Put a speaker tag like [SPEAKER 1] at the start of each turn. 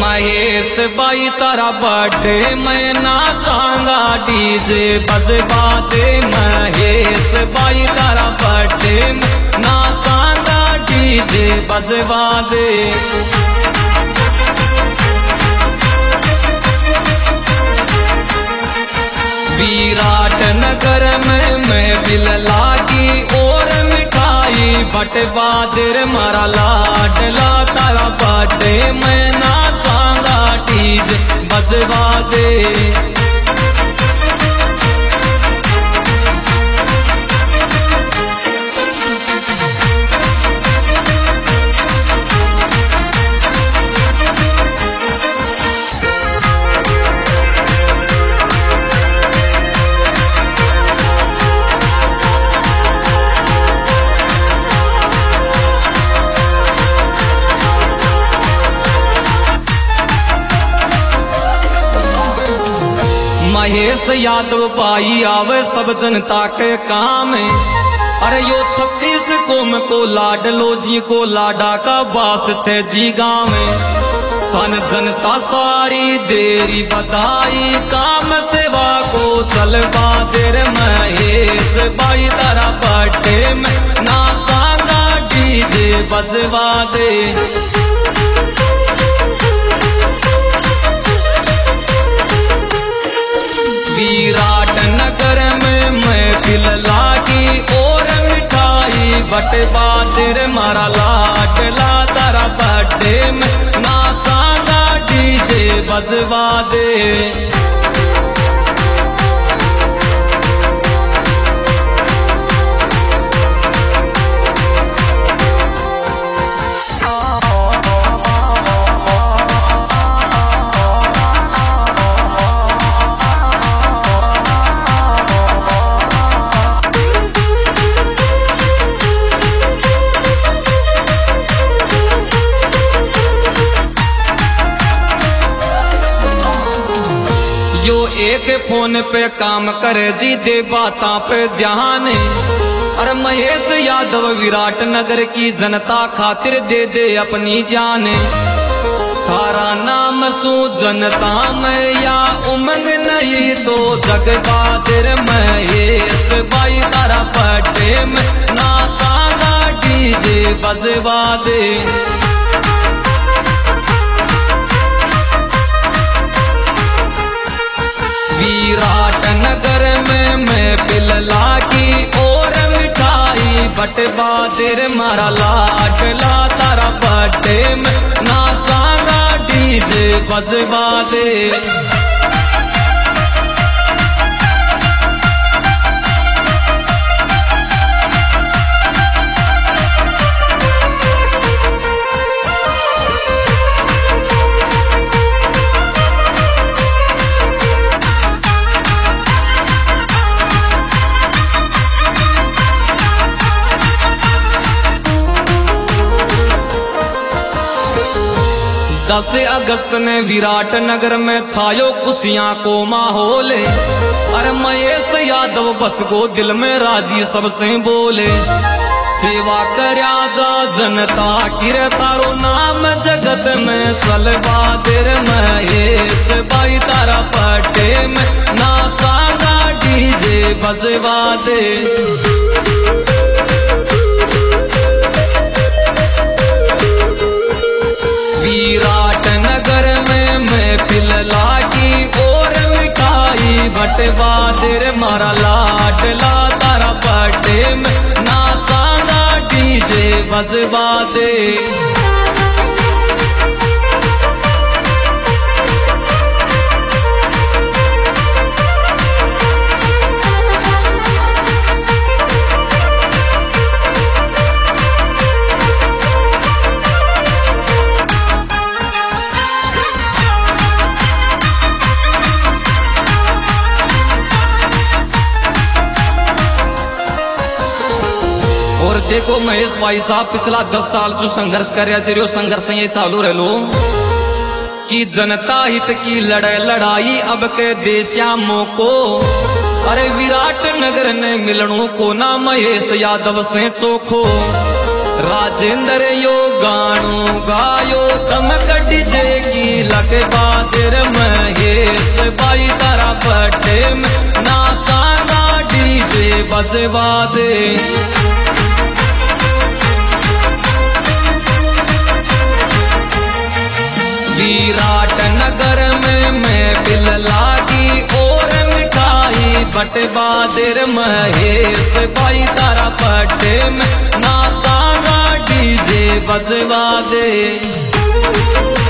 [SPEAKER 1] महेश भाई तारा बर्थडे मैं नाचांगा डीजे बजवा दे। महेश भाई तारा बर्थडे मैं नाचांगा डीजे बजवा दे। विराट नगर में महफिल लागी और मिठाई बटवा दे। मारा लाडला तारा बर्थडे मैं नाचांगा डीजे बजवा दे। महेश यादव भाई आवे सब जनता के काम। अरे यो 36 कौम को लाडलो जी को लाडा का बास छे जी गाँव। धन जनता सारी देरी बधाई काम सेवा को चलवा दे। महेश भाई तारा बर्थडे में नाचांगा डीजे बजवा दे। विराट नगर में महफिल लागी और मिठाई बटवा दे। मारा लाडला तारा बर्थडे में नाचांगा डीजे बजवा दे। यो एक फोन पे काम करे जी दे बाता पे ध्यान। अरे महेश यादव विराट नगर की जनता खातिर दे दे अपनी जान। थारा नाम सू जनता में या उमंग नहीं तो जगवा दे। महेश भाई तारा बर्थडे में नाचांगा डीजे बजवा दे। विराट नगर में महफिल लागी और मिठाई बटवा दे। मारा लाडला तारा बर्थडे में नाचांगा डीजे बजवा दे। दस अगस्त ने विराट नगर में छायो खुशियां को माहौल। अरे महेश यादव बस को दिल में राजी सबसे बोले। सेवा करया जा जनता की तारो नाम जगत में चलवा दे। महेश भाई तारा बर्थडे में नाचांगा डीजे बजवा दे। विराट नगर में महफिल लागी और मिठाई बटवा दे। मारा लाडला तारा बर्थडे में नाचांगा डीजे बजवा दे। और देखो महेश भाई साहब पिछला 10 साल जो संघर्ष कर रहे संघर्ष ये चालू रह लो कि जनता हित की लड़ाई अब के देश्यामों को। अरे विराट नगर ने मिलनों को ना महेश यादव से चोखो। राजेंद्र यो गानो गायो तम डीजे की लग बजवा दे। विराट नगर में महफिल लागी और मिठाई बटवा देर महेश भाई तारा पट्टे में नाचागा डीजे बजवा दे।